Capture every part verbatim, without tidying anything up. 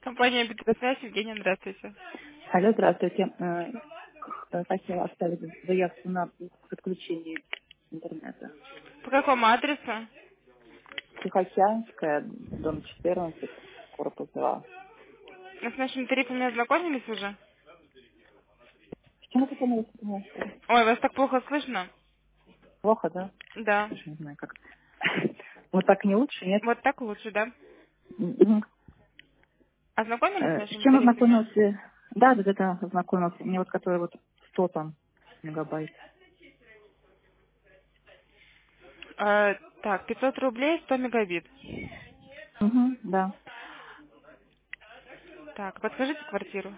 Компания «Бетросвязь», Евгения, здравствуйте. Алло, здравствуйте. Э, э, Хотела оставить заявку на подключение интернета. По какому адресу? Тихоокеанская, дом четырнадцать, корпус два. Вы с нашими тарифами ознакомились уже? С чем это познакомилась? Ой, вас так плохо слышно? Плохо, да? Да. Даже не знаю, как. Вот так не лучше, нет? Вот так лучше, да? Мгм. Ознакомились с Э, С нашими чем тарифами? ознакомился? Да, да, да, да, ознакомился. Мне вот который вот сто там мегабайт. Э, так, пятьсот рублей, сто мегабит. Угу, да. Так, подскажите квартиру.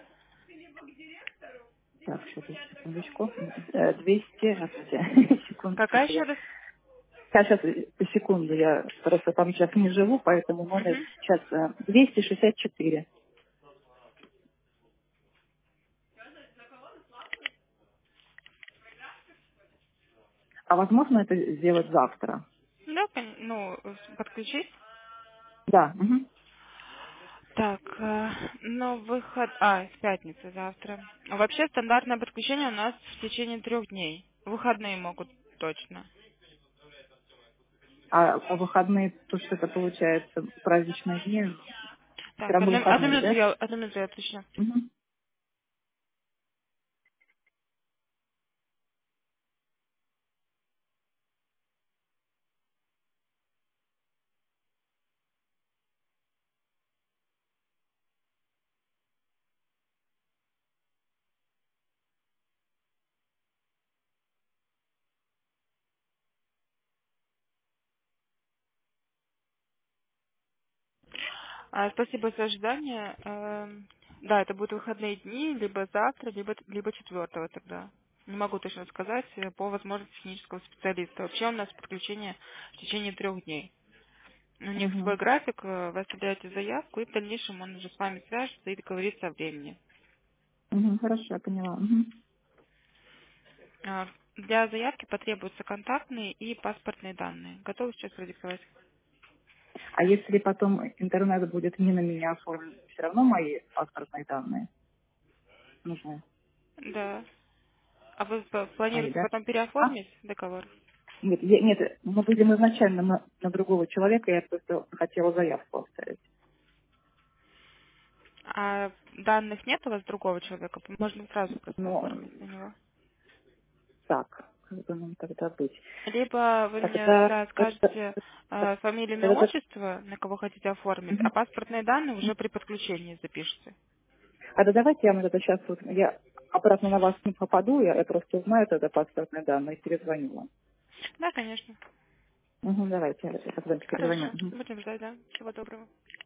Так, сейчас, секундочку. Э, двести, Какая секундочку, еще я раз? Сейчас, сейчас, по секунду, я просто там сейчас не живу, поэтому номер Угу. сейчас э, двести шестьдесят четыре. А возможно это сделать завтра? Да, кон- ну, с- подключить. Да. Мгм. Так, э, ну, выход... А, в пятницу завтра. Вообще, стандартное подключение у нас в течение трех дней. Выходные могут точно. А, а выходные, то, что это получается праздничные дни, все Так, равно одну, одну выходные, минуту да? я, одну минуту я уточню. Мгм. А, спасибо за ожидание. Эм, да, это будут выходные дни, либо завтра, либо, либо четвертого тогда. Не могу точно сказать, э, по возможности технического специалиста. Вообще у нас подключение в течение трех дней. У них свой Мгм. график, э, вы оставляете заявку, и в дальнейшем он уже с вами свяжется и договорится о времени. Мгм. Хорошо, я поняла. Мгм. А, Для заявки потребуются контактные и паспортные данные. Готовы сейчас продиктовать? А если потом интернет будет не на меня оформлен, все равно мои паспортные данные нужны? Да. А вы п- Мои, планируете да? потом А? переоформить договор? Нет, я- нет, мы будем изначально на, на другого человека, я просто хотела заявку оставить. А данных нет у вас другого человека? Можно сразу просто Но оформить на него. так, как бы нам тогда быть? Либо вы мне, Тогда, да, это, скажете э, фамилию, имя, это- отчество, на кого хотите оформить, а мгм. паспортные данные уже при подключении запишите. А да давайте я вам это сейчас вот, я обратно на вас не попаду, я, я просто узнаю тогда паспортные данные и перезвоню вам. Да, конечно. Угу, давайте, я позвоню, перезвоню. Хорошо. Мгм. Будем ждать, да. Всего доброго.